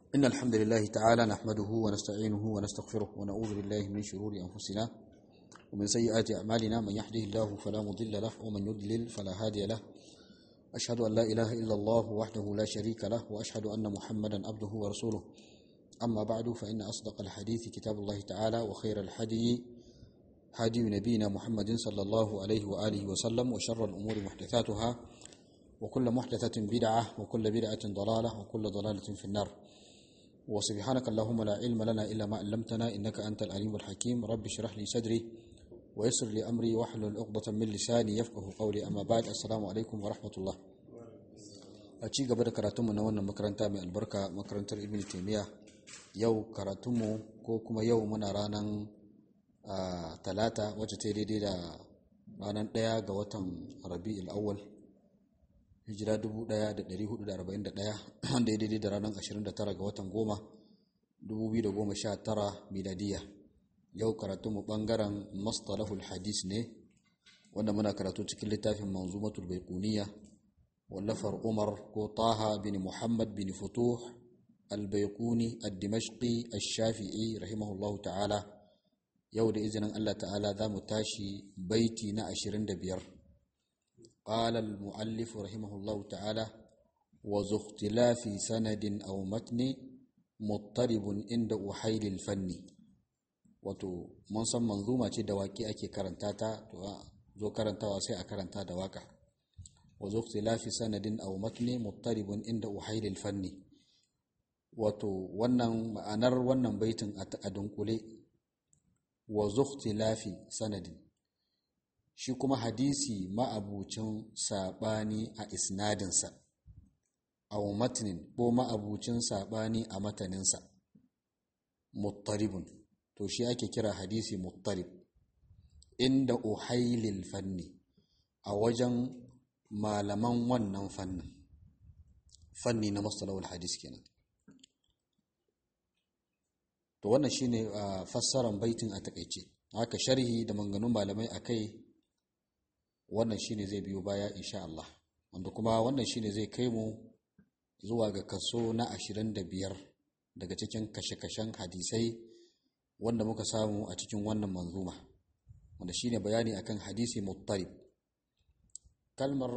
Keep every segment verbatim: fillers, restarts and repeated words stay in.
إن الحمد لله تعالى نحمده ونستعينه ونستغفره ونعوذ بالله من شرور أنفسنا ومن سيئات أعمالنا. من يهده الله فلا مضل له ومن يضلل فلا هادي له. أشهد أن لا إله إلا الله وحده لا شريك له وأشهد أن محمدا عبده ورسوله. أما بعد فإن أصدق الحديث كتاب الله تعالى وخير الحدي هدي نبينا محمد صلى الله عليه وآله وسلم وشر الأمور محدثاتها وكل محدثة بدعة وكل بدعة ضلالة وكل ضلالة في النار. وسبحانك اللهم لا علم لنا إلا ما علمتنا إنك أنت العليم الحكيم. رب اشرح لي صدري ويسر لي أمري واحلل عقدة من لساني يفقه قولي. أما بعد السلام عليكم ورحمة الله. أتي قبل كراتم نوانا مكرنتا من البركة مكرنتا ابن تيمية يو كراتم كوكما يو من رانا ثلاثة وجتيري دي رانا ديا قواتم ربيع الأول hijira dubu ɗaya da ɗari hudu da arba'in da ɗaya wanda ya daidai da ranar ashirin da tara ga watan goma dubu biyu da goma sha tara miladiya. Yau karatu mu ɓangaren mastalahul hadis ne wanda muna karatu cikin littafin manzumatul baiquniya wallafar umar ko taha bin muhammad bin futuh al-baiquni ad-dimashqi ash-shafi'i rahimahullahu ta'ala. Yau da izinin Allah ta'ala za mu tashi baiti na ashirin da biyar. قال المؤلف رحمه الله تعالى وذو اختلاف سند أو متن مضطرب عند أحيل الفن. wato mun san manzuma ce da waƙi ake karanta ta to zo karantawa sai a karanta da waka. wa zu ikhtilafi sanadin aw matni muttaribun inda uhayl fanni. wato wannan ma'anar wannan baitin a dunkule wa zu ikhtilafi sanadin shi kuma hadisi ma'abucin saɓani a isnadinsa, a matnin ko ma'abucin saɓani a mataninsa, muttaribun, to shi ake kira hadisi muttarib, inda uhailil fanni, a wajen malaman wannan fannin, fanni na mustalahul hadis kenan. To wannan shine a fassaran baitin a takaice, haka sharhi da manganun malamai akai wannan shine zai biyo baya insha Allah, wanda kuma wannan shine zai kai mu zuwa ga kaso na ashirin da biyar daga cikin kashe-kashen hadisai wanda muka samu a cikin wannan manzuma, wanda shine bayani akan hadisi muttarib. Kalmar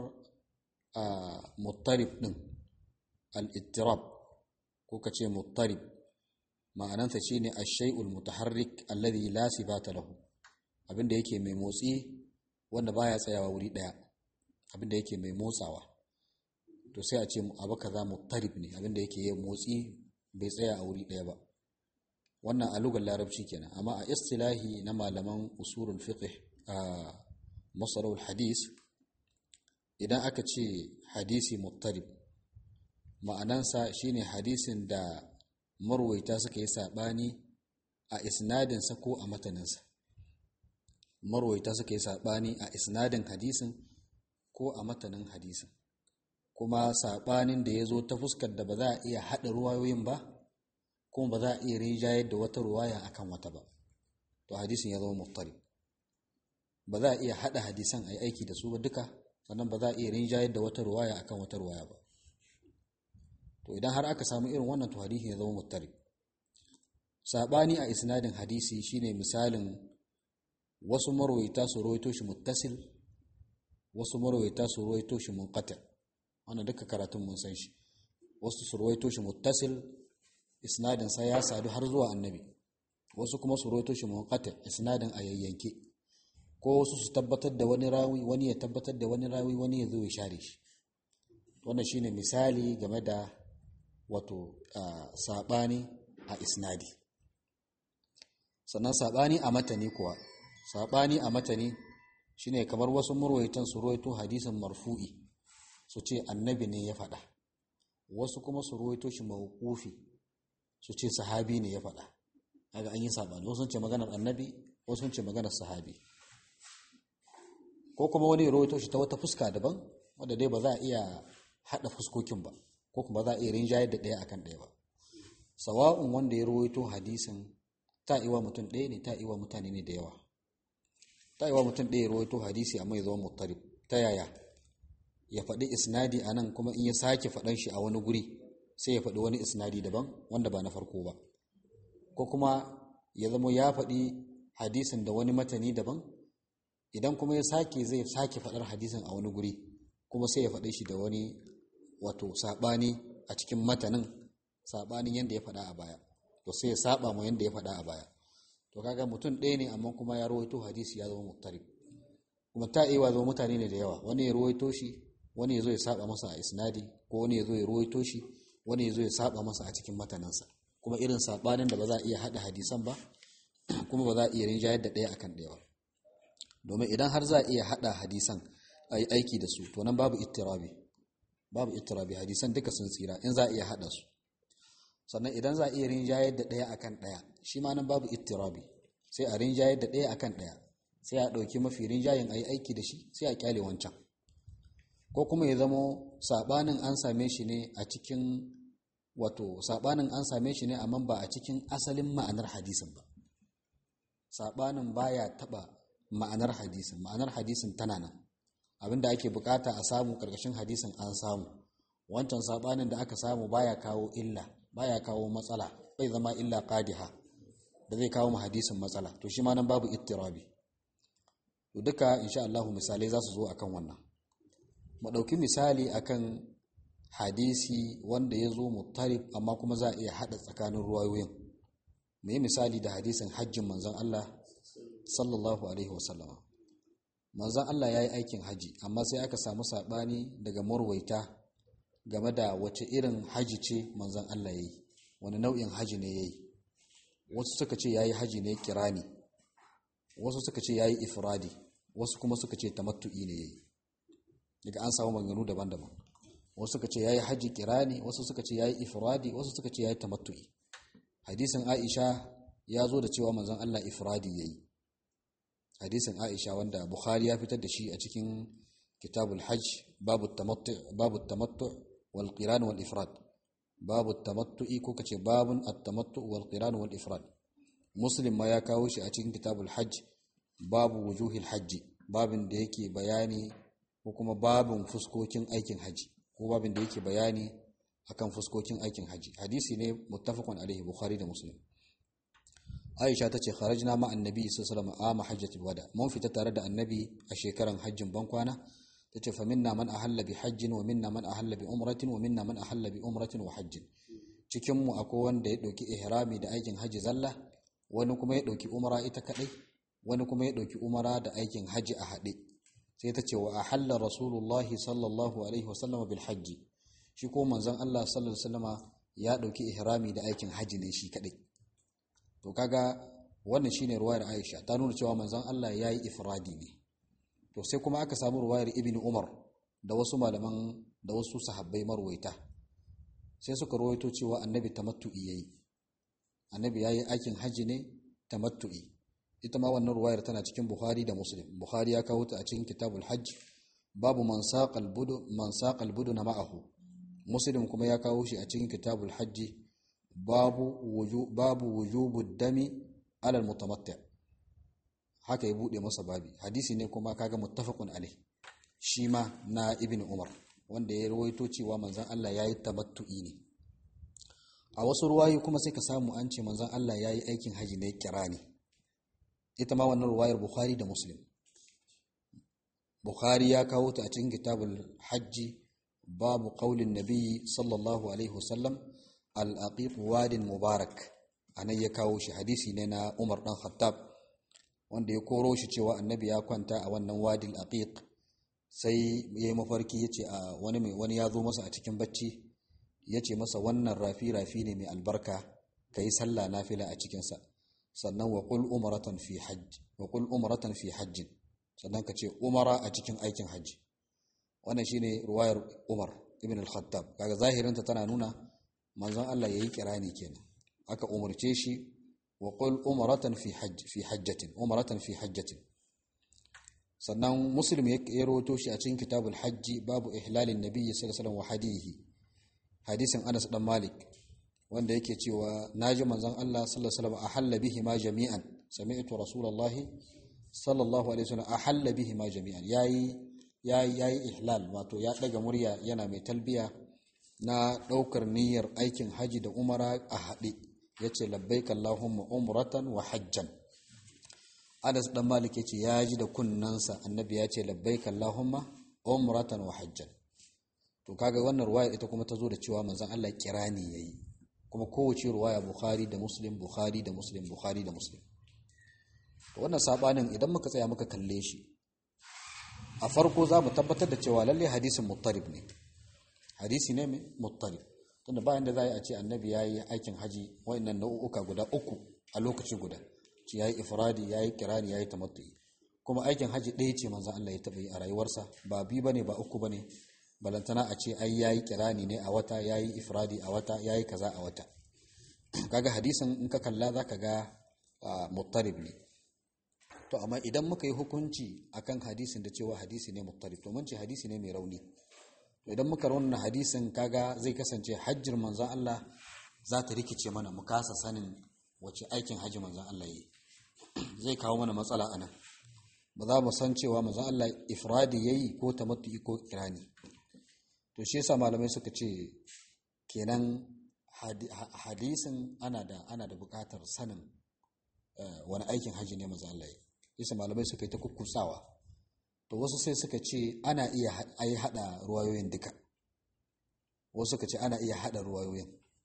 muttarib din al-ittirab ko kace muttarib ma'anarsa shine ash-shay'ul mutaharrik alladhi la sibata lahu, abinda yake mai motsi wanda baya tsayawa wuri daya, abinda yake mai motsawa, to sai a ce abu kaza muttarib ne, abinda yake yin motsi bai tsaya a wuri daya ba. Wannan a lugar larabci kenan, amma a istilahi na malaman usulul fiqh a mustalahul hadis, idan aka ce hadisi muttarib ma'anansa shine hadisin da marwaita suka yi sabani a isnadinsa ko a mataninsa. marwaita suka yi saɓani a isnadin hadisin ko a matanin hadisin, kuma saɓanin da ya zo ta fuskar da ba za a iya haɗa ruwayoyin ba kuma ba za a iya rinjayar da wata ruwaya akan wata ba, to hadisin ya zama muttarib. ba za a iya haɗa hadisan a yi aiki da su ba duka, sannan ba za a iya rinjayar da wata ruwaya akan wata ruwaya ba. To idan har aka samu irin wannan, to hadisin ya zama muttarib. Saɓani a isnadin hadisi shine misalin wasu marwaita su rawaito shi muttasil, wasu marwaita su rawaito shi munqati. Wannan duka karatun mun san shi. Wasu su rawaito shi muttasil, isnadin sa ya sadu har zuwa annabi, wasu kuma su rawaito shi munqati, isnadin a yayyanke, ko wasu su tabbatar da wani rawi, wani ya tabbatar da wani rawi, wani ya zo ya share shi. Wannan shine misali game da wato sabani a isnadi. Sannan sabani a matani kuwa, saɓani a matani shine kamar wasu marwaitan su ruwaito hadisin marfu'i su ce annabi ne ya faɗa, wasu kuma su ruwaito shi mawqufi su ce sahabi ne ya faɗa. Kaga an yi saɓani, wasu sun ce maganar annabi, wasu sun ce maganar sahabi. Ko kuma wani ruwaito shi ta wata fuska daban wanda dai ba za a iya haɗa fuskokin ba, ko kuma za a iya rinjayar da ɗaya akan ɗaya ba. Sawa'un wanda ya ruwaito hadisin ta iwa mutum ɗaya ne, ta iwa mutane ne da yawa. Ta yi wa mutum ɗaya rawaito hadisi amma ya zama muttarib. Ta yaya? Ya faɗi isnadi a nan kuma in ya sake faɗan shi a wani guri sai ya faɗi wani isnadi daban wanda ba na farko ba, ko kuma ya zama ya faɗi hadisin da wani matani daban, idan kuma ya sake zai sake faɗar hadisin a wani guri kuma sai ya faɗe shi da wani wato saɓani a cikin matanin, saɓanin yadda ya faɗa a baya, to sai ya saɓa mu yadda ya faɗa a baya. To kaga mutum ɗaya ne amma kuma ya rawaito hadisi ya zama muktarib, kuma ta iya zama mutane ne da yawa, wani ya rawaito shi, wani ya zo ya saba masa a isnadi, ko wani ya zo ya rawaito shi, wani ya zo ya saba masa a cikin matanansa, kuma irin saɓanin da ba za a iya haɗa hadisan ba, kuma ba za a iya rinjayar da ɗaya akan ɗaya ba. Domin idan har za a iya haɗa hadisan a yi aiki da su, to nan babu ittirabi, babu ittirabi, hadisan duka sun tsira in za a iya haɗa su. Sannan idan za a iya rinjayar da ɗaya akan ɗaya, shi ma nan babu ittirabi, sai a rinjayar da ɗaya akan ɗaya, sai a ɗauki mafi rinjayen a yi aiki da shi, sai a kyale wancan. Ko kuma ya zamo saɓanin an same shi ne a cikin wato saɓanin an same shi ne amma ba a cikin asalin ma'anar hadisin ba, saɓanin baya taɓa ma'anar hadisin, ma'anar hadisin tana nan, abinda ake bukata a samu ƙarƙashin hadisin an samu, wancan saɓanin da aka samu baya kawo illa, baya kawo matsala, bai zama illa qadiha da zai kawo mu hadisin matsala, to shi ma nan babu ittirabi. To duka insha Allah misalai za su zo akan wannan. Mu ɗauki misali akan hadisi wanda ya zo muttarib amma kuma za a iya haɗa tsakanin ruwayoyin. Mu yi misali da hadisin hajjin manzon Allah sallallahu alaihi wasallama. Manzon Allah ya yi aikin haji amma sai aka samu saɓani daga marwaita game da wace irin haji ce manzon Allah ya yi, wani nau'in haji ne ya yi. Wasu suka ce ya yi haji ne kirani, wasu suka ce ya yi ifradi, wasu kuma suka ce tamattu'i ne ya yi. Daga an samu maganganu daban-daban, wasu suka ce ya yi haji kirani, wasu suka ce ya yi ifradi, wasu suka ce ya yi tamattu'i. Hadisin Aisha ya zo da cewa manzon Allah ifradi ya yi. Hadisin Aisha wanda Bukhari ya fitar da shi a cikin kitabul hajj, babu tamattu babu tamattu wal qiran wal ifrad, babu tamattu'i ko kace babun at-tamattu wal qiran wal ifrad. Muslim ma ya kawo shi a cikin kitabul hajj, babu wujuhil hajji, babin da yake bayani ko kuma babin fuskokin aikin haji, ko babin da yake bayani akan fuskokin aikin haji. Hadisi ne muttafaqun alaihi, Bukhari da Muslim. Aisha tace kharajna ma annabi sallallahu alaihi wasallam ama hajjatul wada, mun fita tare da annabi a shekaran hajjin bankwana. Tace fa minna man ahalla bi hajjin wa minna man ahalla bi umratin wa minna man ahalla bi umratin wa hajjin. Cikin mu akwai wanda ya dauki ihrami da aikin haji zalla, wani kuma ya dauki umra ita kadai, wani kuma ya dauki umra da aikin haji a hade. Sai tace wa ahalla rasulullahi sallallahu alaihi wasallam bil hajji, shi ko manzon Allah sallallahu alaihi wasallama ya dauki ihrami da aikin haji ne shi kadai. To kaga wannan shine ruwayar Aisha, ta nuna cewa manzon Allah yayi ifradi ne. To sai kuma aka samu ruwayar Ibn Umar da wasu malaman da wasu sahabbai marwaita, sai suka rawaito cewa annabi tamattu'i yayi, annabi yayi aikin haji ne tamattu'i. Ita ma wannan ruwayar tana cikin Bukhari da Muslim. Bukhari ya kawo ta a cikin kitabul hajj, babu man saqal budu man saqal buduna ma'ahu. Muslim kuma ya kawo shi a cikin kitabul hajj, babu wujub babu wujubud dami ala al-mutamatti'. Haka ya bude masa babi. Hadisi ne kuma kaga muttafaqun alaihi, shi ma na Ibn Umar, wanda ya rawaito cewa manzon Allah yayi tamattu'i ne. A wasu ruwayoyi kuma sai ka samu an ce manzon Allah yayi aikin haji ne kirani. Ita ma wannan ruwayar Bukhari da Muslim. Bukhari ya kawo ta a cikin kitabul hajji, babu qaulin nabi sallallahu alaihi wasallam al-aqiq wadin mubarak. Anan ya kawo shi, hadisi ne na Umar dan Khattab wanda ya koro shi cewa annabi ya kwanta a wannan wadil aqiq, sai yayi mafarki yace a wani mai wani ya zo masa a cikin bacci, yace masa wannan rafi rafi ne mai albarka, kai sallah nafila a cikin sa, sannan wa qul umratan fi hajj wa qul umratan fi hajj, sannan ka ce umara a cikin aikin haji. Wannan shine ruwayar Umar ibn al-Khattab. Kaga zahirinta tana nuna manzon Allah yayi kirani kenan, aka umurce shi wa qul umratan fi hajj fi hajjatin umratan fi hajjatin. Sannan Muslim ya rawaito shi a cikin kitabul hajj, babu ihlalin nabiy sallallahu alaihi wasallam wa hadihi, hadisin Anas dan Malik wanda yake cewa naji manzon Allah sallallahu alaihi wasallam ahalla bihi ma jami'an, sami'tu rasulullahi sallallahu alaihi wasallam ahalla bihi ma jami'an, yayi yayi yayi ihlal, wato ya daga murya yana mai talbiya na ɗaukar niyyar aikin haji da umara a haɗe ya ce labbaik Allahumma umratan wa hajjan. Anas dan Malik ya ce ya ji da kunnansa annabi ya ce labbaik Allahumma umratan wa hajjan. To kaga wannan ruwaya ita kuma ta zo da cewa manzon Allah kirani yayi, kuma kowace ruwaya Bukhari da Muslim Bukhari da Muslim Bukhari da Muslim. To wannan sabanin idan muka tsaya muka kalle shi a farko za mu tabbatar da cewa lalle hadisin muttarib ne, hadisi ne mai muttarib, tunda bayan da za a ce annabi ya yi aikin haji wa'annan nau'uka guda uku a lokaci guda, ce ya yi ifradi, ya yi kirani, ya yi tamattu'i, kuma aikin haji ɗaya ce manzan Allah ya taɓa yi a rayuwarsa, ba biyu bane ba uku bane, balantana a ce ai ya yi kirani ne a wata, ya yi ifradi a wata, ya yi kaza a wata. Kaga hadisin in ka kalla za ka ga muttarib ne. To amma idan muka yi hukunci akan hadisin da cewa hadisi ne muttarib, to mun ce hadisi ne mai rauni. To idan muka raunana hadisin kaga zai kasance hajjir manzon Allah za ta rikice mana, mu kasa sanin wace aikin haji manzon Allah yi. Zai kawo mana matsala anan. Ba za mu san cewa manzon Allah ifradi yayi ko tamattu'i ko kirani. To shi yasa malamai suka ce kenan hadisin ana da ana da buƙatar sanin wani aikin haji ne manzon Allah yi. Yasa malamai suka yi ta kukkusawa. To wasu sai suka ce ana iya ai hada ruwayoyin duka, wasu suka ce ana iya hada ruwayoyin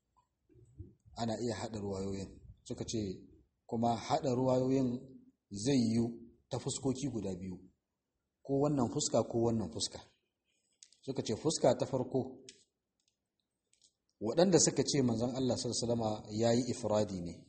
ana iya hada ruwayoyin suka ce kuma hada ruwayoyin zai yi ta fuskoki guda biyu, ko wannan fuska ko wannan fuska. Suka ce fuska ta farko, waɗanda suka ce manzon Allah sallallahu alaihi wasallam yayi ifradi ne,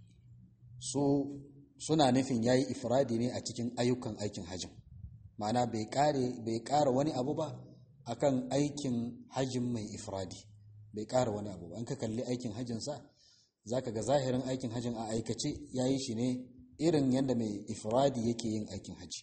su suna nufin yayi ifradi ne a cikin ayyukan aikin hajjin, ma'ana bai kare bai kara wani abu ba akan aikin hajjin mai ifradi, bai kara wani abu ba. An ka kalli aikin hajjin sa zaka ga zahirin aikin hajjin a aikace yayi shi ne irin yanda mai ifradi yake yin aikin haji.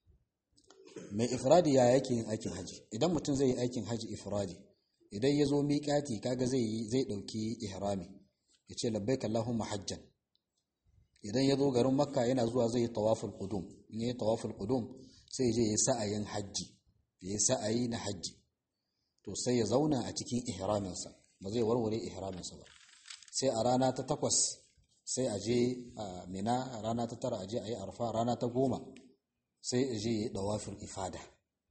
Mai ifradi ya yake yin aikin haji? Idan mutum zai yi aikin haji ifradi, idan ya zo miƙati kaga zai zai dauki ihrami, ya ce labbaik Allahumma hajjan. Idan ya zo garin Makka yana zuwa zai yi tawaful qudum, in yi tawaful qudum sai je ya sa'ayin hajji, ya yi sa'ayi na hajji. To sai ya zauna a cikin ihraminsa, ba zai warware ihraminsa ba. Sai a rana ta takwas sai a je a Mina, a rana ta tara a je a yi Arfa, rana ta goma sai ya je ya yi tawaful ifada.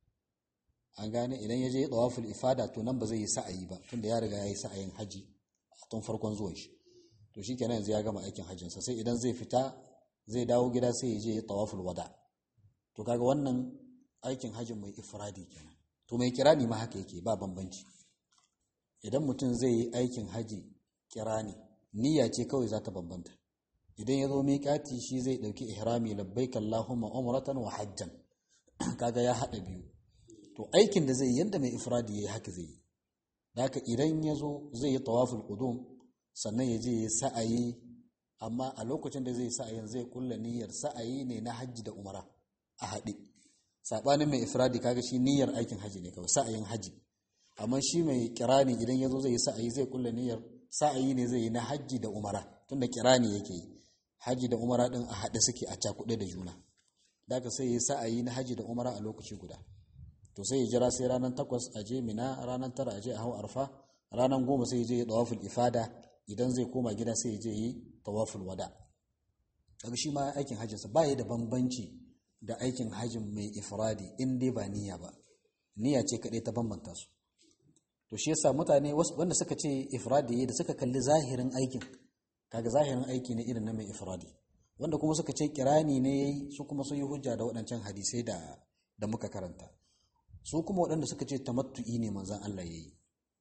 An gane, idan ya je ya tawaful ifada to nan ba zai yi sa'ayi ba, tunda ya riga ya yi sa'ayin hajji a tun farkon zuwan shi. To shikenan yanzu ya gama aikin hajjinsa, sai idan zai fita zai dawo gida sai ya je ya tawaful wada. To kaga wannan aikin hajjin mai ifradi kenan. To mai kirani ma haka yake, ba bambanci. Idan mutum zai yi aikin haji kirani, niyya ce kawai za ta bambanta. Idan ya zo miƙati shi zai ɗauki ihrami labbaik Allahumma umratan wa hajjan. Kaga ya haɗa biyu. To aikin da zai yi yanda mai ifradi yayi haka zai yi. Da haka idan ya zo zai yi tawaful qudum, sannan ya je ya sa'ayi, amma a lokacin da zai sa'ayin zai kulla niyyar sa'ayi ne na hajji da umara a haɗe. Saɓanin mai ifradi kaga shi niyyar aikin haji ne kawai, sa'ayin haji. Amma shi mai kirani idan ya zo zai yi sa'ayi zai kulla niyyar sa'ayi ne zai yi na hajji da umara, tunda kirani yake yi. Haji da umara ɗin a haɗe suke a cakuɗe da juna. Daga sai ya yi sa'ayi na haji da umara a lokaci guda. To sai ya jira sai ranar takwas a je Mina, ranar tara a je a hau Arfa, ranar goma sai ya je ya tawaful ifada, idan zai koma gida sai ya je yi tawaful wada. Daga shi ma aikin hajjinsa ba ya da bambanci da aikin hajjin mai ifradi in dai ba niyya ba. Niyya ce kaɗai ta bambanta su. To shi yasa mutane wanda suka ce ifradi da suka kalli zahirin aikin, kaga zahirin aiki ne irin na mai ifradi. Wanda kuma suka ce kirani ne yayi, su kuma sun yi hujja da waɗancan hadisai da da muka karanta. Su kuma waɗanda suka ce tamattu'i ne manzon Allah yayi.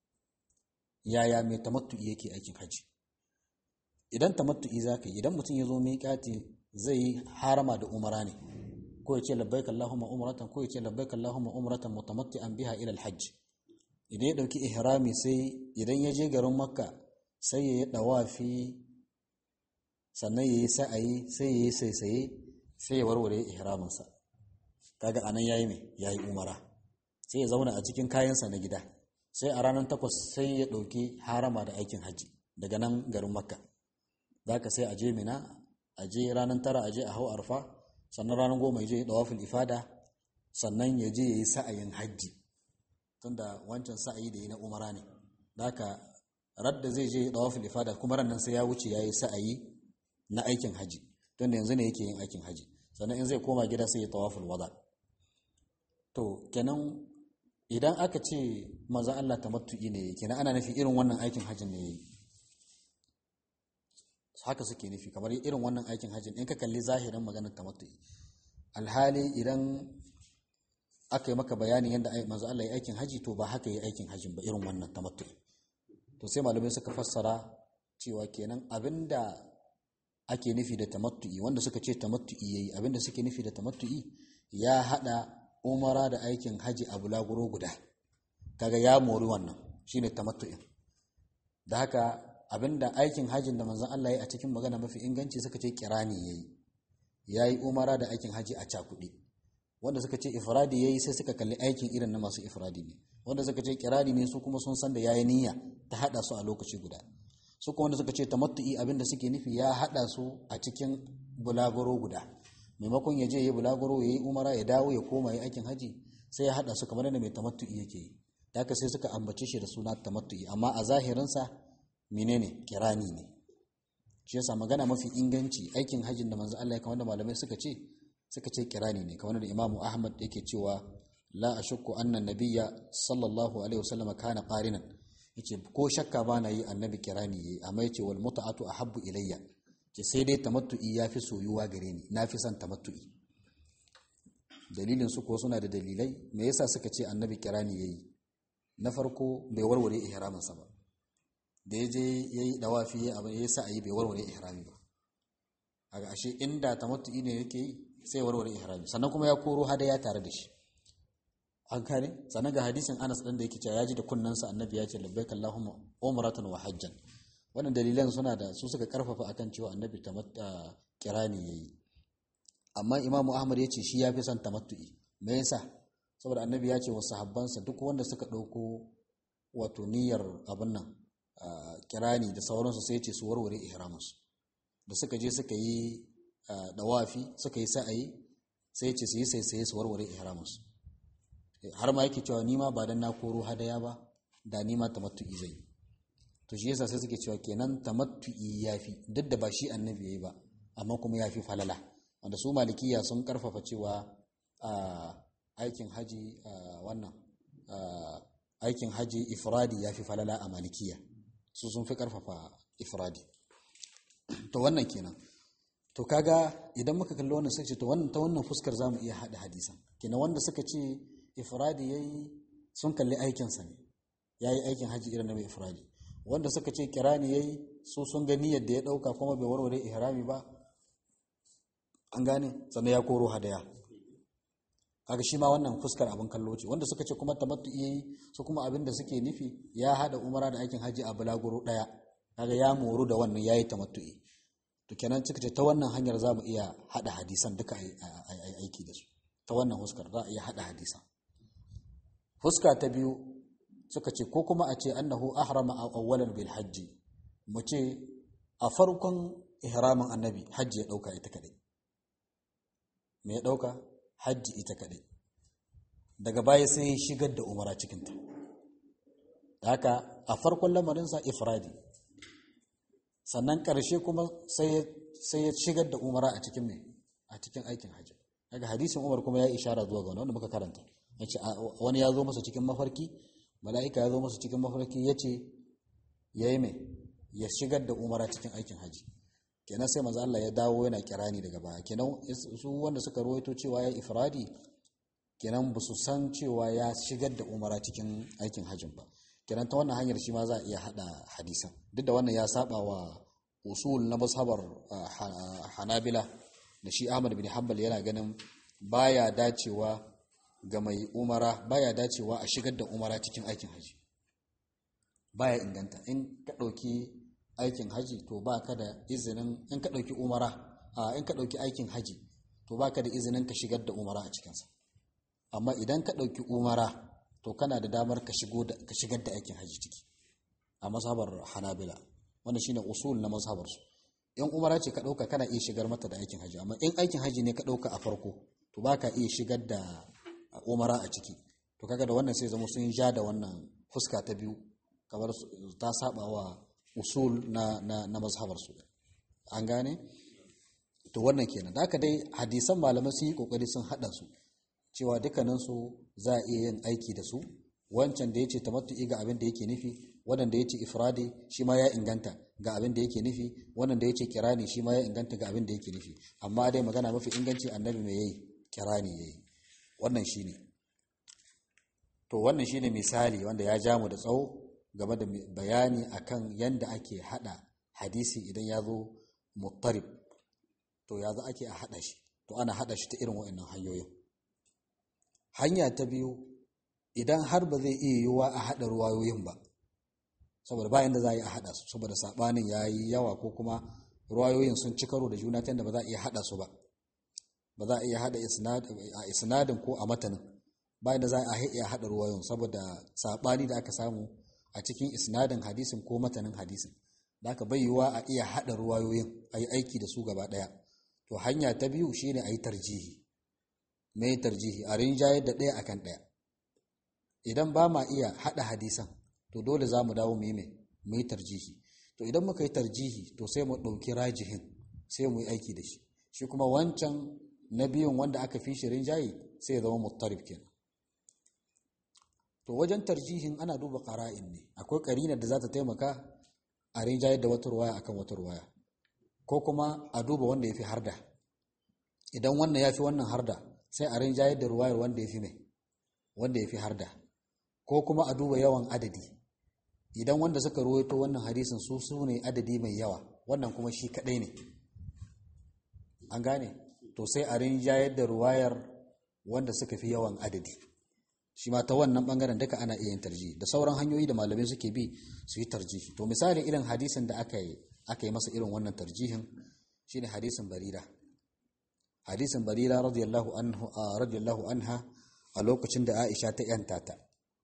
Yaya mai tamattu'i yake aikin haji? Idan tamattu'i zaka yi, idan mutum ya zo miƙati zai yi harama da umara ne, ko ya ce labbaik Allahumma umratan, ko ya ce labbaik Allahumma umratan mutamatti'an biha ila al-hajj. Idan ya dauki ihrami sai idan ya je garin Makka sai ya yi dawafi, sannan ya yi sa'ayi, sai ya yi saisaye, sai ya warware ihraminsa. Kaga anan yayi me? Yayi umara. Sai ya zauna a cikin kayansa na gida. Sai a ranar takwas sai ya dauki harama da aikin haji daga nan garin Makka. Zaka sai a je Mina, a je ranar tara a je a hau Arfa, sannan ranar goma ya je tawaful ifada, sannan ya je ya yi sa'ayin hajji, tunda wancan sa'ayi da yi na umara ne. haka radda zai je tawaful ifada kuma rannan sai ya wuce yayi sa'ayi na aikin haji don yanzu ne yake yin aikin haji sannan in zai koma gida sai ya tawaful wada. To kenan idan aka ce manzo Allah tamattu'i ne kenan ana nufi irin wannan aikin hajjin ne yayi, haka suke nufi kamar irin wannan aikin hajjin in ka kalli zahirin maganar tamattu'i. Alhali idan aka yi maka bayanin yadda manzo Allah ya aikin haji to ba haka yi aikin hajjin ba irin wannan tamattu'i. To sai malamai suka fassara cewa kenan abinda ake nufi da tamattu'i, wanda suka ce tamattu'i yayi abinda suke nufi da tamattu'i ya hada umara da aikin haji a bulaguro guda, kaga ya mori wannan shine tamattu'in. Da haka abinda aikin hajin da manzon Allah ya yi a cikin magana mafi inganci suka ce kirani yayi yayi umara da aikin haji a cakudi. Wanda suka ce ifradi yayi sai suka kalli aikin irin na masu ifradi ne, wanda suka ce kirani ne su kuma sun san da yayi niyya ta hada su a lokaci guda. Su kuma wanda suka ce tamattu'i abinda suke nufi ya hada su a cikin bulaguro guda, maimakon ya je ya bulaguro ya yi umara ya dawo ya koma ya aikin haji sai ya hada su kamar yadda mai tamattu'i yake yi. Da haka sai suka ambace shi da suna tamattu'i, amma a zahirinsa menene kirani ne. Shi yasa magana mafi inganci aikin hajjin da manzo Allah ya kamar da malamai suka ce suka ce kirani ne, kamar da Imam Ahmad yake cewa la ashukku anna nabiyya sallallahu alaihi wasallam kana qarinan, yace ko shakka bana yi annabi kirani yayi, amma yace wal mut'atu ahabbu ilayya, ce sai dai tamattu'i yafi soyuwa gare ni, nafi son tamattu'i. Dalilin su ko suna da dalilai me yasa suka ce annabi kirani yayi. Na farko bai warware ihramin sa ba, da yaje yayi dawafi abin yayi sa'ayi bai warware ihrami ba. Aga ashe inda tamattu'i ne yake yi sai warware ihrami, sannan kuma ya koro hadaya tare da shi. An kare sannan ga hadisin Anas din da yake cewa yaji da kunnansa annabi ya ce labbaik Allahumma umratan wa hajjan. Wannan dalilan suna da su suka karfafa akan cewa annabi tamatta kirani yayi. Amma Imam Ahmad ya ce shi yafi son tamattu'i. Me yasa? Saboda annabi ya ce wa sahabbansa duk wanda suka dauko wato niyyar abin nan kirani da sauransu sai ya ce su warware ihraminsu. Da suka je suka yi dawafi suka yi sa'ayi sai ya ce su yi sai sai su warware ihraminsu. Har ma yake cewa nima ba dan na koro hadaya ba da nima tamattu'i zai. To shi yasa sai suke cewa kenan tamattu'i yafi, duk da ba shi annabi yayi ba amma kuma yafi falala. Wanda su malikiya sun karfafa cewa aikin haji wannan aikin haji ifradi yafi falala a malikiya, su sun fi karfafa ifradi. To wannan kenan. To kaga idan muka kalli wannan sai ce to wannan ta wannan fuskar zamu iya hada hadisan. Kenan wanda suka ce ifradi yayi sun kalli aikin sa ne, yayi aikin haji irin na mai ifradi. Wanda suka ce kirani yayi su sun ga niyyar da ya dauka kuma bai warware ihrami ba, an gane, sannan ya koro hadaya. Kaga shi ma wannan fuskar abin kallo ce. Wanda suka ce kuma tamattu'i yayi su kuma abin da suke nufi ya hada umara da aikin haji a bulaguro daya, kaga ya moru da wannan yayi tamattu'i. To kenan suka ce ta wannan hanyar zamu iya hada hadisan duka aiki da su. Ta wannan fuskar za a iya hada hadisan. Fuska ta biyu suka ce ko kuma a ce annahu ahrama awwalan bil hajji, mu ce a farkon ihramin annabi hajji ya dauka ita kadai. Me ya dauka? Hajji ita kadai. Daga baya sai ya shigar da umara cikin ta. Haka a farkon lamarin sa ifradi. Sannan karshe kuma sai sai ya shigar da umara a cikin me? A cikin aikin hajji. Daga hadisin Umar kuma ya ishara zuwa ga wanda muka karanta. Yace wani ya zo masa cikin mafarki, mala'ika ya zo masa cikin mafarki yace yayi me? Ya shigar da umara cikin aikin haji. Kenan sai manzo Allah ya dawo yana kirani daga baya. Kenan su wanda suka rawaito cewa ya ifradi kenan ba su san cewa ya shigar da umara cikin aikin hajjin ba. Kenan ta wannan hanyar shi ma za a iya hada hadisan. Duk da wannan ya saba wa usul na mazhabar Hanabila da shi Ahmad bin Hanbal yana ganin baya dacewa ga mai umara, baya dacewa a shigar da umara cikin aikin haji. Baya inganta. In ka dauki aikin haji to baka da izinin, in ka dauki umara, in ka dauki aikin haji to baka da izinin ka shigar da umara a cikin sa. Amma idan ka dauki umara to kana da damar ka shigo da ka shigar da aikin haji ciki. A mazhabar Hanabila wannan shine usul na mazhabar su. In umara ce ka dauka kana iya shigar mata da aikin haji, amma in aikin haji ne ka dauka a farko to baka iya shigar da umara a ciki. To kaga da wannan sai zama sun ja da wannan fuska ta biyu kamar ta saba wa usul na na, na mazhabar su an gane to wannan kenan da haka dai hadisan malaman sun yi kokari sun hada su cewa dukkanin su za a iya yin aiki da su wancan da yace tamattu'i ga abin da yake nufi wannan da yace ifradi shi ma ya inganta ga abin da yake nufi wannan da yace kirani shi ma ya inganta ga abin da yake nufi amma dai magana mafi inganci annabi mai yayi kirani yayi wannan shine to wannan shine misali wanda ya ja mu da tsawo game da bayani akan yanda ake hada hadisi idan ya zo muttarib to ya za ake a hada shi to ana hada shi ta irin wa'annan hanyoyin hanya ta biyu idan har ba zai iya yiwuwa a hada ruwayoyin ba saboda bayan da za a yi a hada su saboda sabanin ya yi yawa ko kuma ruwayoyin sun ci karo da juna ta yadda ba za a iya hada su ba ba za a iya hada a isnadin ko a matanin bayan da za a iya hada ruwayoyin saboda sabani da aka samu a cikin isnadin hadisin ko matanin hadisin da aka bai yiwuwa a iya hada ruwayoyin a yi aiki da su gaba daya to hanya ta biyu shine a yi tarjihi mai tarjihi a rinjayar da ɗaya akan ɗaya idan ba ma iya hada hadisan to dole za mu dawo mu yi mai mu yi tarjihi to idan muka yi tarjihi to sai mu ɗauki rajihin sai mu yi aiki da shi shi kuma wancan na biyun wanda aka fi shi rinjaye sai ya zama muttarib kenan to wajen tarjihin ana duba qara'in ne akwai qarinar da za ta taimaka a rinjayar da wata ruwaya akan wata ruwaya ko kuma a duba wanda ya fi harda idan wannan ya fi wannan harda sai a rinjayar da ruwayar wanda ya fi mai wanda ya fi harda ko kuma a duba yawan adadi idan wanda suka ruwaito wannan hadisin su su ne adadi mai yawa wannan kuma shi kadai ne an gane to sai a rinjayar da ruwayar wanda suka fi yawan adadi shi ma ta wannan bangaren duka ana iya yin tarjihi da sauran hanyoyi da malamai suke bi su yi tarjihi to misali irin hadisin da aka yi aka yi masa irin wannan tarjihin shine hadisin barira hadisin barira radiyallahu anhu radiyallahu anha a lokacin da Aisha ta yanta ta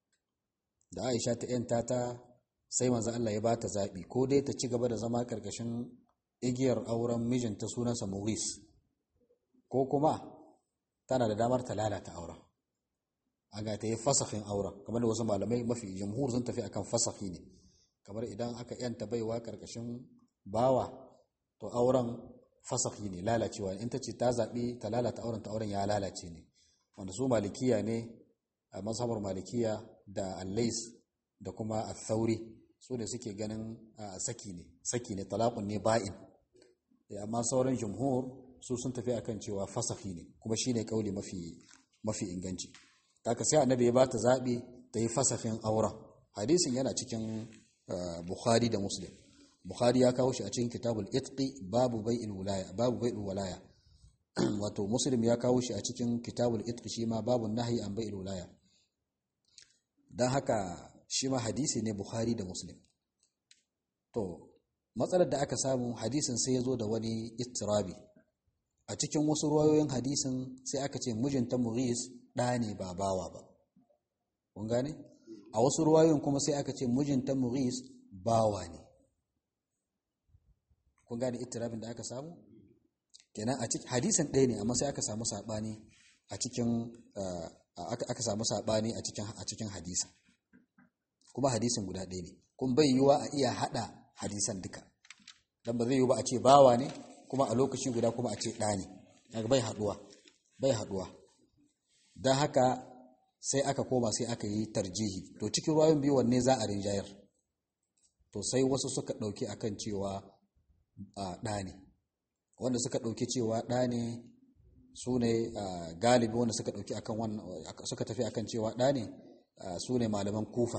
da Aisha ta yanta ta sai manzo Allah ya bata zabi ko dai ta ci gaba da zama karkashin igiyar auren mijinta sunansa Mughis ko kuma tana da damar ta lalata auren aga ta yi fasakhin auren kamar da wasu malamai mafi jumhur sun tafi akan fasakhi ne kamar idan aka yanta baiwa karkashin bawa to auren fasakhi ne lalacewa in ta ce ta zabi ta lalata auren ta auren ya lalace ne wanda su malikiya ne a mazhabar malikiya da al-lais da kuma al-thauri su da suke ganin saki ne saki ne talaqun ne ba'in amma sauran jumhur su sun tafi akan cewa fasakhi ne kuma shine kauli mafi mafi inganci haka sai annabi ya bata zabi ta yi fasakhin auren hadisin yana cikin bukhari da muslim bukhari ya kawo shi a cikin kitabul itqi babu bai'il wilaya babu bai'il wilaya wato muslim ya kawo shi a cikin kitabul itqi shi ma babu nahyi an bai'il wilaya dan haka shi ma hadisi ne bukhari da muslim to matsalar da aka samu hadisin sai ya zo da wani ittirabi a cikin wasu ruwayoyin hadisin sai aka ce mijinta Mughis ɗa ne ba bawa ba kun gane a wasu ruwayoyin kuma sai aka ce mijinta Mughis bawa ne kun gane ittirabin da aka samu kenan a cikin hadisin ɗaya ne amma sai aka samu sabani a cikin aka samu sabani a cikin a cikin hadisin kuma hadisin guda ɗaya ne kun bai yiwa a iya hada hadisan duka dan ba zai yiwu ba a ce bawa ne kuma a lokaci guda kuma a ce ɗa ne daga bai haduwa bai haduwa don haka sai aka koma sai aka yi tarjihi to cikin ruwayoyin biyu wanne za a rinjayar to sai wasu suka ɗauki akan cewa ɗa ne wanda suka ɗauki cewa ɗa ne su ne galibi wanda suka ɗauki akan wannan suka tafi akan cewa ɗa ne su ne malaman kufa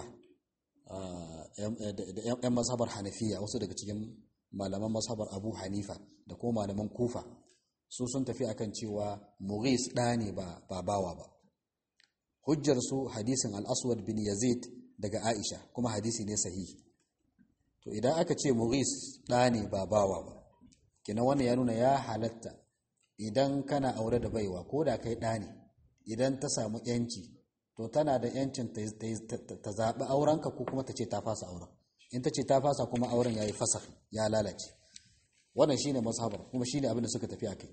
da 'yan mazhabar hanafiya wasu daga cikin malaman mazhabar abu hanifa da kuma malaman kufa su sun tafi akan cewa Mughis ɗa ne ba bawa ba hujjar su hadisin al-aswad bin yazid daga aisha kuma hadisi ne sahihi to idan aka ce Mughis ɗa ne ba bawa ba kenan wannan ya nuna ya halatta idan kana aure da baiwa ko da kai ɗa ne idan ta samu yanci to tana da yancin ta zaɓi aurenka ko kuma ta ce ta fasa auren in ta ce ta fasa kuma auren ya yi fasar ya lalace wannan shine mazhabar kuma shine abin da suka tafi akai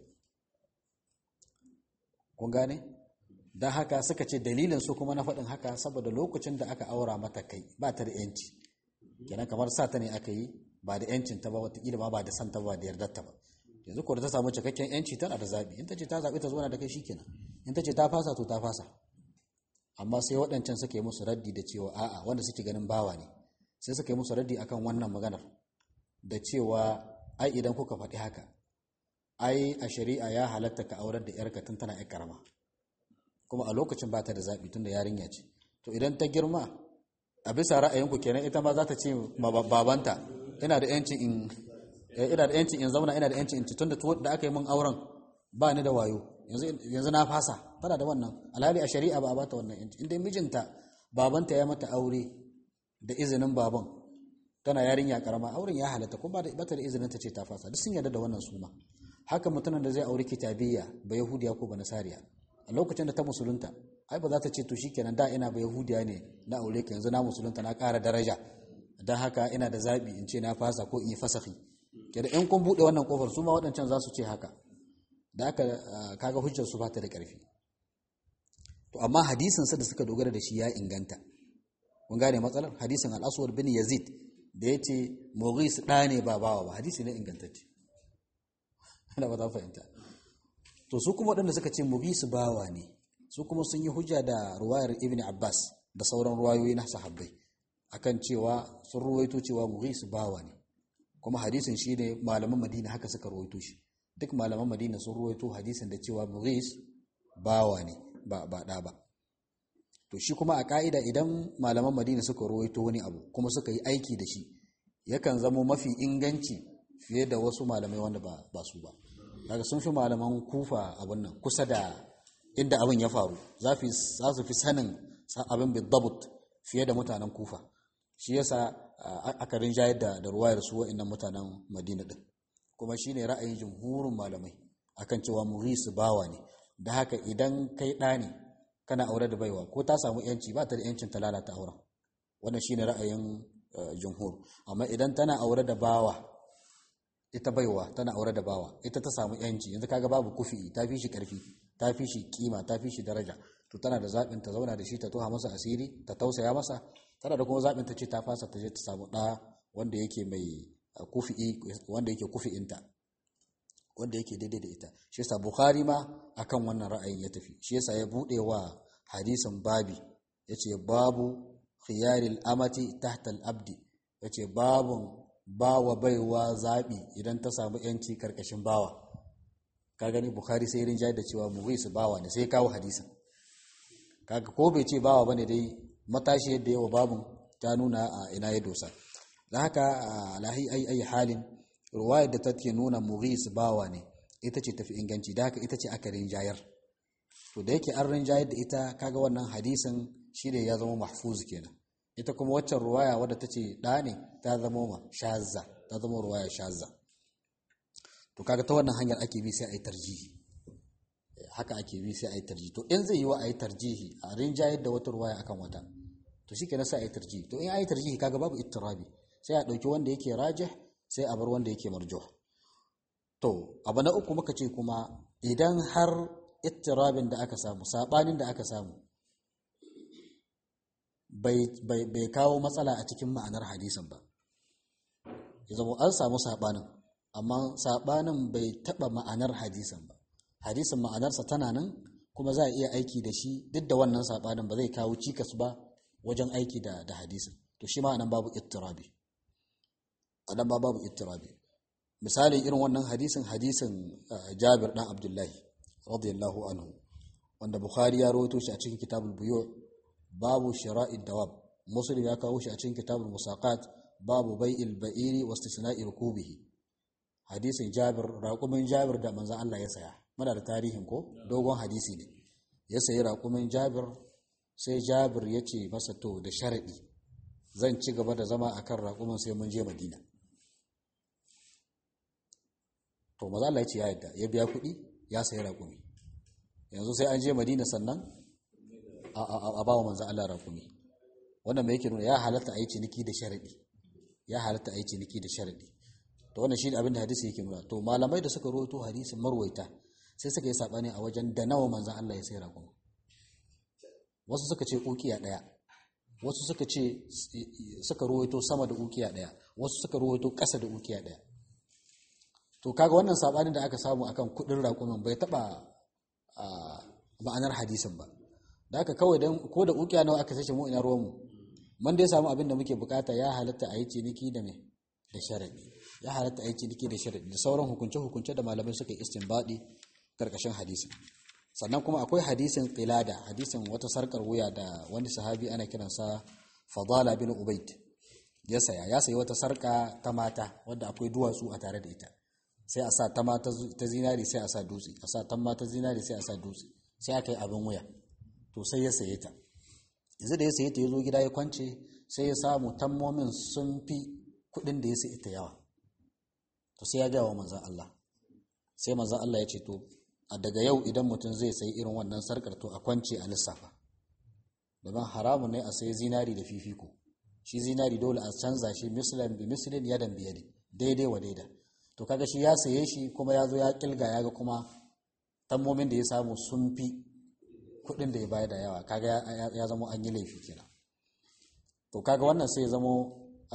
kun gane dan haka suka ce dalilin su kuma na faɗin haka saboda lokacin da aka aura mata kai ba ta da yanci kenan kamar sa ta ne aka yi ba da yancin ta ba, wataƙila ma ba da san ta ba da yardar ta ba. Yanzu ko da ta samu cikakken yanci tana da zabi, in ta ce ta zabi ta zauna da kai shikenan, in ta ce ta fasa to ta fasa. Amma sai waɗancan suka yi musu raddi da cewa a'a, wanda suke ganin bawa ne sai suka yi musu raddi akan wannan maganar da cewa ai idan kuka faɗi haka, ai a shari'a ya halatta ka aurar da yarka tun tana yar karama, kuma a lokacin ba ta da zaɓi tun da yarinya ce. To idan ta girma, a bisa ra'ayinku kenan ita ma za ta ce ma babanta ina da yancin in ina da yancin in zauna, ina da yancin in ci, tun da aka yi min auren ba ni da wayo, yanzu na fasa. Tana da wannan, alhali a shari'a ba a bata wannan yanci. Inda mijinta babanta ya mata aure da izinin baban, tana yarinya karama, auren ya halatta, kuma ba ta da izinin ta ce ta fasa. Duk sun yarda da wannan suma. Haka mutumin da zai aure kitabiyya, ba yahudiya ko ba nasariya, a lokacin da ta musulunta, ai ba za ta ce to shikenan da ina ba yahudiya ne na aure ka, yanzu na musulunta na ƙara daraja, dan haka ina da zabi in ce na fasa ko in yi fasahi. Kada in kun bude wannan kofar, su ma waɗancan za su ce haka, da haka kaga hujjar su ba ta da ƙarfi. To amma hadisin sa da suka dogara da shi ya inganta. Kun gane matsalar hadisin al-Aswad bin Yazid da yace Mughis da ne ba bawa ba, hadisi ne ingantacce. Ina ba ta fahimta. To su kuma waɗanda suka ce Mughis bawa ne, su kuma sun yi hujja da ruwayar Ibn Abbas da sauran ruwayoyi na sahabbai akan cewa sun ruwaito cewa Mughis bawa ne, kuma hadisin shi ne malaman Madina haka suka ruwaito shi. Duk malaman Madina sun ruwaito hadisin da cewa Mughis bawa ne, ba ba da ba. To shi kuma a ka'ida idan malaman Madina suka ruwaito wani abu kuma suka yi aiki da shi, yakan zamo mafi inganci fiye da wasu malamai wanda ba, ba su ba. Daga sun fi malaman Kufa abin nan kusa da inda abin ya faru, za su fi sanin abin bidabut fiye da mutanen Kufa. Shi yasa aka rinjayar da, da ruwayar su wa'annan mutanen Madina din. Kuma shine ra'ayin jumhurin malamai akan cewa Mughis bawa ne. Da haka idan kai ɗa ne kana aure da baiwa, ko ta samu yanci ba ta da yancin ta lalata auren. Wannan shine ra'ayin uh, jumhur. Amma idan tana aure da bawa, ita baiwa tana aure da bawa, ita ta samu yanci, yanzu kaga babu kufi, ta fi shi karfi, ta fi shi kima, ta fi shi daraja, to tana da zaɓin ta zauna da shi, ta toha masa asiri, ta tausaya masa. Tana da kuma zaɓin ta ce ta fasa, ta je ta samu ɗa wanda yake mai kufi, wanda yake kufi'inta, wanda yake daidai da ita. Shi yasa Bukhari ma akan wannan ra'ayin ya tafi. Shi yasa ya bude wa hadisin babi, yace babu khiyaril amati tahta al-abdi, yace babun bawa baiwa zabi idan ta samu yanci karkashin bawa. Ka gani Bukhari sai rin jayar da cewa Mughis bawa ne, sai kawo hadisin. Kaga ko bai ce bawa bane, dai matashi yadda yawa babun ta nuna a ina ya dosa. Dan haka alahi ai ai halin ruwayar da take nuna Mughis bawa ne ita ce tafi inganci, da haka ita ce aka rinjayar. To da yake an rinjayar da ita, kaga wannan hadisin shi ne ya zama mahfuz kenan. Ita kuma waccan ruwaya wadda ta ce ɗa ne ta zama ma shazza, ta zama ruwaya shazza. To kaga ta wannan hanyar ake bi sai a yi tarjihi, haka ake bi sai a yi tarjihi. To in zai yi wa a yi tarjihi, a rinjayar da wata ruwaya akan wata, to shi kenan sai a yi tarjihi. To in a yi tarjihi kaga babu ittirabi, sai a ɗauki wanda yake rajih sai a bar wanda yake marjuh. To abu na uku muka ce kuma idan har ittirabin da aka samu, sabanin da aka samu bai, bai, bai kawo matsala a cikin ma'anar hadisin ba, ya zama an samu sabanin amma sabanin bai taba ma'anar hadisin ba, hadisin ma'anarsa tana nan kuma za a iya aiki da shi duk da wannan sabanin ba zai kawo cikas ba wajen aiki da, da hadisin, to shi ma'anan babu ittirabi, anan ba babu ittirabi. Misali irin wannan hadisin hadisin Jabir dan Abdullahi radiyallahu anhu, wanda Bukhari ya rawaito shi a cikin kitabul buyu' babu shira'id dawab, Muslim ya kawo shi a cikin kitabul musaqat babu bai'il ba'iri wa istisna'i rukubihi. Hadisin Jabir, raqumin Jabir da manzon Allah ya saya, muna da tarihin ko, dogon hadisi ne. Ya sayi raqumin Jabir, sai Jabir ya ce masa to da sharadi zan ci gaba da zama akan raqumin sai mun je Madina. To maza Allah ya ce ya yadda, ya biya kuɗi ya sayi raƙumi. Yanzu sai an je Madina sannan a ba wa manzo Allah raƙumi. Wannan mai yake nuna ya halatta a yi ciniki da sharaɗi, ya halatta a yi ciniki da sharaɗi. To wannan shi ne abin da hadisi yake nuna. To malamai da suka rawaito hadisin marwaita sai suka yi saɓani a wajen da nawa manzo Allah ya sayi raƙumi. Wasu suka ce ukiya ɗaya, wasu suka ce suka ruwaito sama da ukiya daya, wasu suka ruwaito ƙasa da ukiya daya. To kaga wannan sabanin da aka samu akan kudin raƙumin bai taba ma'anar hadisin ba. Da haka kawai dan ko da ukiya nawa aka sace mu ina ruwan mu, man dai samu abin da muke bukata, ya halatta a yi ciniki da me da sharadi, ya halatta a yi ciniki da sharadi da sauran hukunce hukunce da malamai suka yi istinbadi karkashin hadisin. Sannan kuma akwai hadisin qilada, hadisin wata sarkar wuya da wani sahabi ana kiransa Fadala bin Ubayd ya saya ya sayi wata sarka ta mata wadda akwai duwatsu a tare da ita, sai a sa ta mata ta zinari, sai a sa dutse, a sa ta mata zinari, sai a sa dutse, sai aka yi abin wuya. To sai ya saye ta, yanzu da ya saye ta ya zo gida ya kwance, sai ya samu tammomin sun fi kuɗin da ya saye ta yawa. To sai ya gaya wa manzan Allah, sai manzan Allah ya ce to a daga yau idan mutum zai sayi irin wannan sarkar to a kwance a lissafa, domin haramun ne a sayi zinari da fifiko. Shi zinari dole a canza shi mislan bi mislin yadan bi yadi, daidai wa daida. To kaga shi ya saye shi kuma ya zo ya kilga ya ga kuma tammomin da ya samu sun fi kuɗin da ya bayar da yawa, kaga ya zama an yi laifi kenan. To kaga wannan sai ya zamo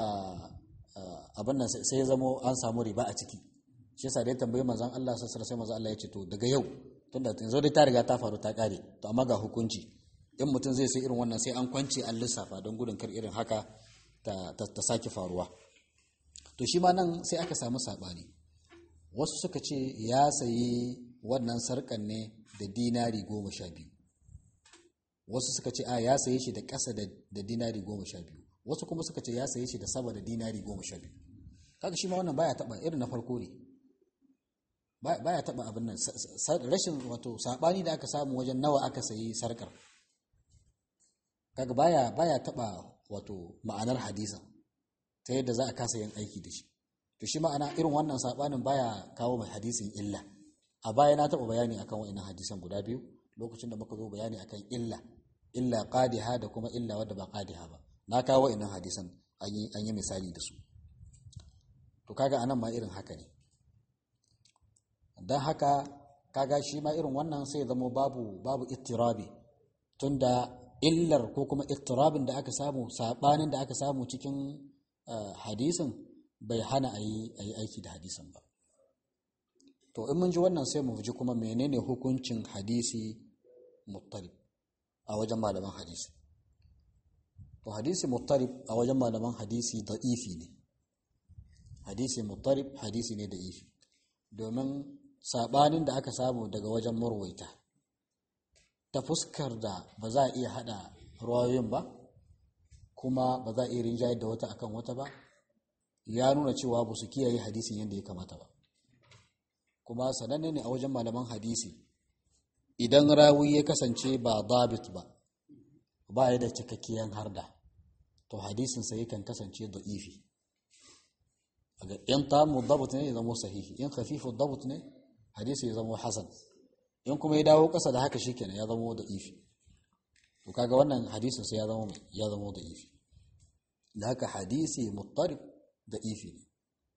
abin nan sai ya zamo an samu riba a ciki. Shi yasa da ya tambayi manzon Allah sallallahu alaihi wasallam, manzon Allah ya ce to daga yau tunda yanzu dai ta riga ta faru ta kare, to amma ga hukunci, in mutum zai sai irin wannan sai an kwance an lissafa don gudun kar irin haka ta, ta, ta sake faruwa. To shi ma nan sai aka samu sabani, wasu suka ce ya sayi wannan sarkan ne da dinari goma sha biyu, wasu suka ce a ya saye shi da ƙasa da dinari goma sha biyu, wasu kuma suka ce ya saye shi da sama da dinari goma sha biyu. Kaga shi ma wannan baya taba irin na farko ne, baya taba abin nan, rashin wato sabani da aka samu wajen nawa aka sayi sarkar, kaga baya baya taba wato ma'anar hadisin ta yadda za a kasa yin aiki da shi. To shi ma'ana irin wannan sabanin baya kawo mai hadisin illa. A baya na taba bayani akan wa'annan hadisan guda biyu lokacin da muka zo bayani akan illa illa qadiha da kuma illa wadda ba qadiha ba, na kawo wa'annan hadisan an yi an yi misali da su. To kaga anan ma irin haka ne, dan haka kaga shi ma irin wannan sai zama babu babu ittirabi, tunda illar ko kuma ittirabin da aka samu, sabanin da aka samu cikin hadisin bai hana a yi aiki da hadisin ba. To in mun ji wannan sai mu ji kuma menene hukuncin hadisi muttarib a wajen malaman hadisi. To hadisi muttarib a wajen malaman hadisi da'ifi ne, hadisi muttarib hadisi ne da'ifi, domin sabanin da aka samu daga wajen marwaita ta fuskar da ba za a iya hada ruwayoyin ba, kuma ba za a iya rinjayar da wata akan wata ba, ya nuna cewa ba su kiyaye hadisin yadda ya kamata ba. Kuma sananne ne a wajen malaman hadisi, idan rawi ya kasance ba dabit ba, ba ya da cikakkiyar harda, to hadisin sa yakan kasance da'ifi. In tamu dabut ne ya zama sahihi, in khafifu dabut ne hadisi ya zama hasan, in kuma ya dawo kasa da haka shikenan ya zama da'ifi. To kaga wannan hadisin sa ya zama ya zama da'ifi. Da haka hadisi muttarib da'ifi ne.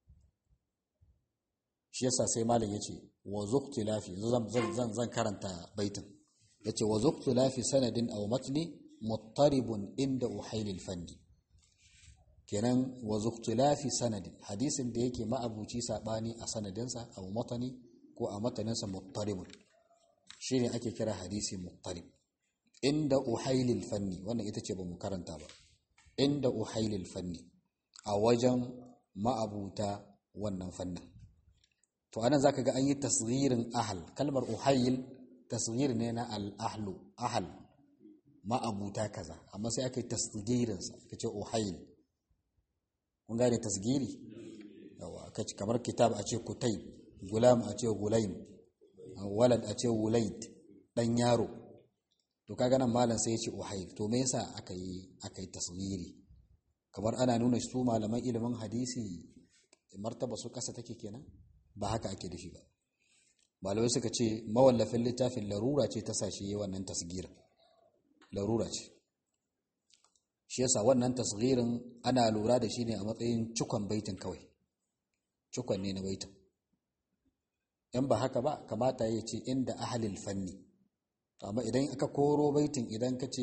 Shi yasa sai malam yace wa zuqtilafi, zan zan zan karanta baitin, yace wa zuqtilafi sanadin aw matni muttaribun inda uhailil fanni. Kenan wa zuqtilafi sanadin, hadisin da yake ma'abuci sabani a sanadinsa aw matani ko a mataninsa muttaribun, shine ake kira hadisi muttarib inda uhailil fanni. Wannan ita ce bamu karanta ba, inda uhailil fanni, a wajen ma'abuta wannan fannin. To anan zaka ga an yi tasghirin ahl, kalmar uhail tasghir ne na al-ahlu, ahl ma'abuta kaza, amma sai aka yi tasghirin sa kace uhail. Kun gane tasghiri? Yawa, kace kamar kitab a ce kutayb, gulam a ce gulaim, walad a ce wulaid, dan yaro. To kaga nan malam sai ya ce uhail. To me yasa aka yi aka yi tasghiri? Kamar ana nuna su malaman ilimin hadisi martaba su kasa take kenan? Ba haka ake dashi ba. Malamai suka ce mawallafin littafin larura ce ta sashi wannan tasghir, larura ce. Shi yasa wannan tasghirin ana lura da shi ne a matsayin cikon baitin kawai, cikon ne na baitin. In ba haka ba kamata ya ce inda ahlil fanni. Amma idan aka koro baitin, idan ka ce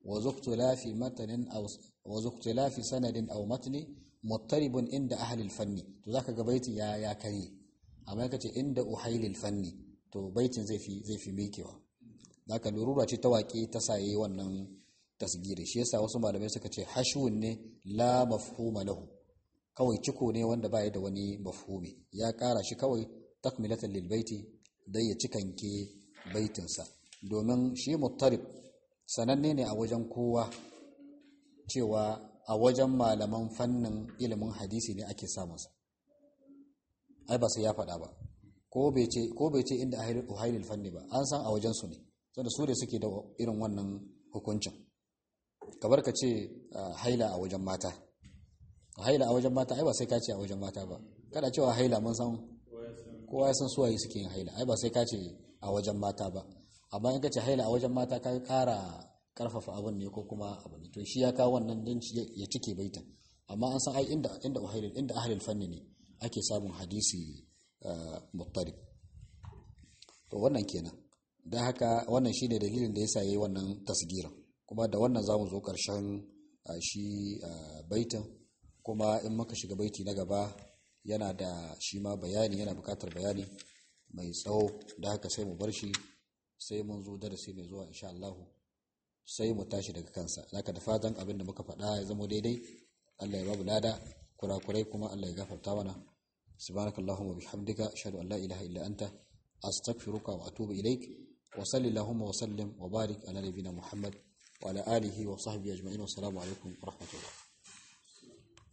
wa zuqtilafi matanin aw wa zuqtilafi sanadin aw matni muttaribun inda ahli al-fanni to zaka ga baitin ya ya kare amma kace inda uhailil fanni to baitin zai fi zai fi mikewa zaka lurura ce ta waƙe ta saye wannan tasgiri shi yasa wasu malamai suka ce hashwun ne la mafhuma lahu kawai ciko ne wanda baya da wani mafhumi ya kara shi kawai takmilatan lil baiti dai ya cikanke baitinsa domin shi muttarib sananne ne a wajen kowa cewa a wajen malaman fannin ilimin hadisi ne ake samunsa ai ba sai ya faɗa ba ko bai ce ko bai ce inda uhailul fanni ba an san a wajen su ne saboda su da suke da irin wannan hukuncin kabar ka ce haila a wajen mata haila a wajen mata ai ba sai ka ce a wajen mata ba kada cewa haila mun san kowa ya san suwaye suke yin haila ai ba sai ka ce a wajen mata ba amma in ka ce haila a wajen mata ka kara karfafa abin ne ko kuma abin ne to shi ya kawo wannan dan ya cike baitin amma an san ai inda inda uhailul inda ahlul fanni ne ake samun hadisi muttarib to wannan kenan dan haka wannan shine dalilin da yasa yayi wannan tasgirin kuma da wannan zamu zo karshen shi baitin kuma in muka shiga baiti na gaba yana da shi ma bayani yana bukatar bayani mai tsawo da haka sai mu bar shi sai mun zo darasi mai zuwa insha Allah sai mu tashi daga kansa zaka da fatan abin da muka faɗa ya zama daidai Allah ya babu lada kurakurai kuma Allah ya gafarta mana subhanakallahumma bihamdika ashhadu an la ilaha illa anta astaghfiruka wa atubu ilaik wa sallallahu wa sallim wa barik ala nabiyyina muhammad wa ala alihi wa sahbihi ajma'in wa assalamu alaikum wa rahmatullah